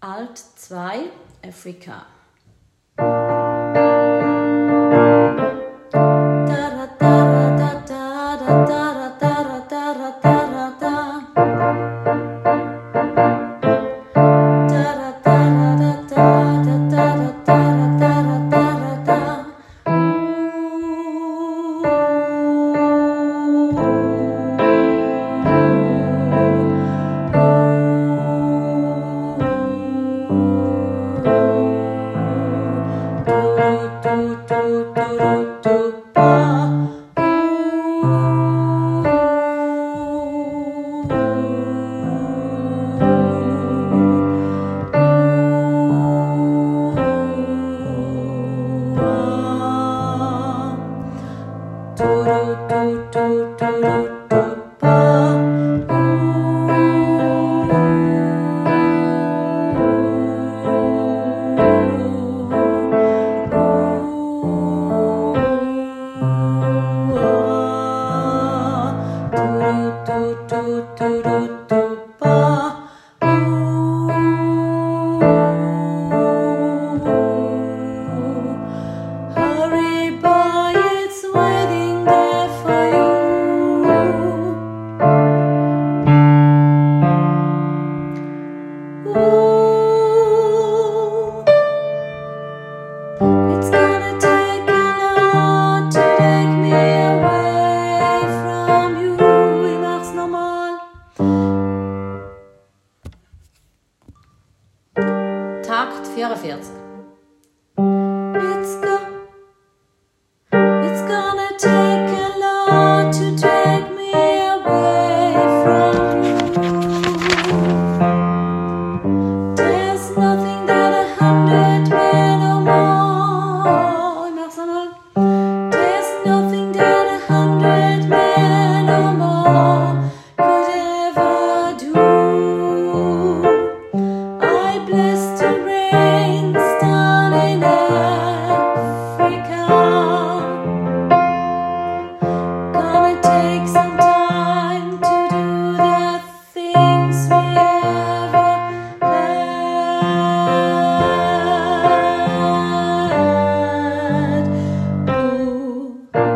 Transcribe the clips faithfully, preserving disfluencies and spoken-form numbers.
Alt zwei, Afrika. Takt vierundvierzig. It's go, it's gonna take a lot to take me away from you. There's nothing that a hundred men or more. Ich mach's einmal. There's nothing that a hundred men or more could ever do. I bless the rains down in Africa. Gonna take some time to do the things we ever had. Ooh.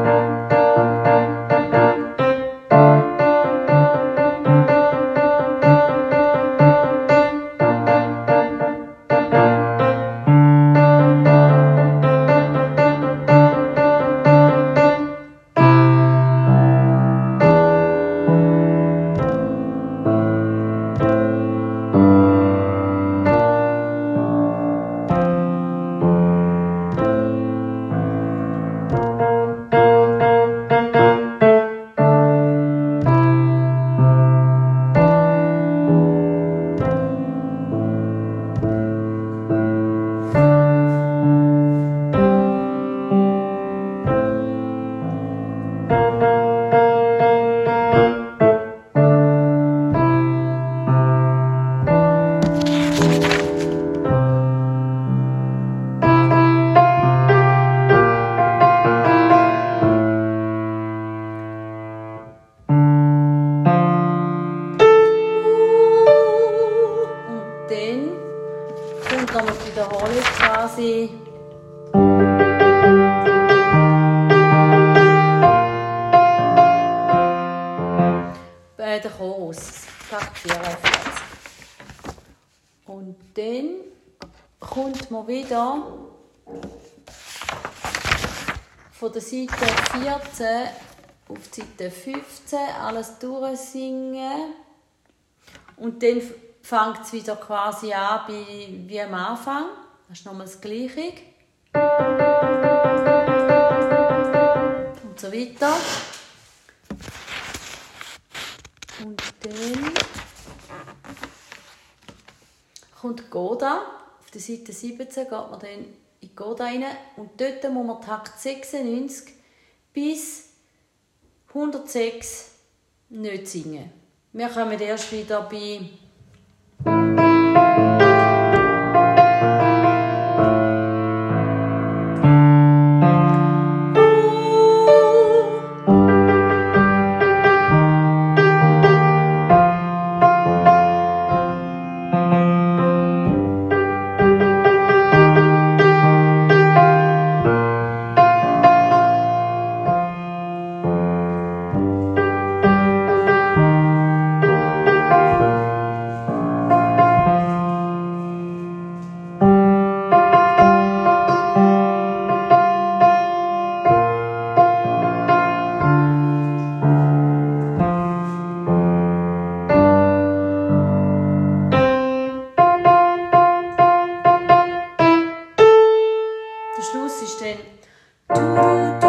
Und dann kommt noch die Wiederholungsphase. Bei der Chorus, Takt vierundvierzig. Und dann kommt man wieder von der Seite vierzehn auf die Seite fünfzehn alles durchsingen. Und dann fängt es wieder quasi an wie, wie am Anfang. Das ist nochmal das Gleiche. Und so weiter. Und dann kommt Goda. Auf der Seite siebzehn geht man dann in Goda rein. Und dort muss man Takt sechsundneunzig bis hundertsechs nicht singen. Wir kommen erst wieder bei ist dann du,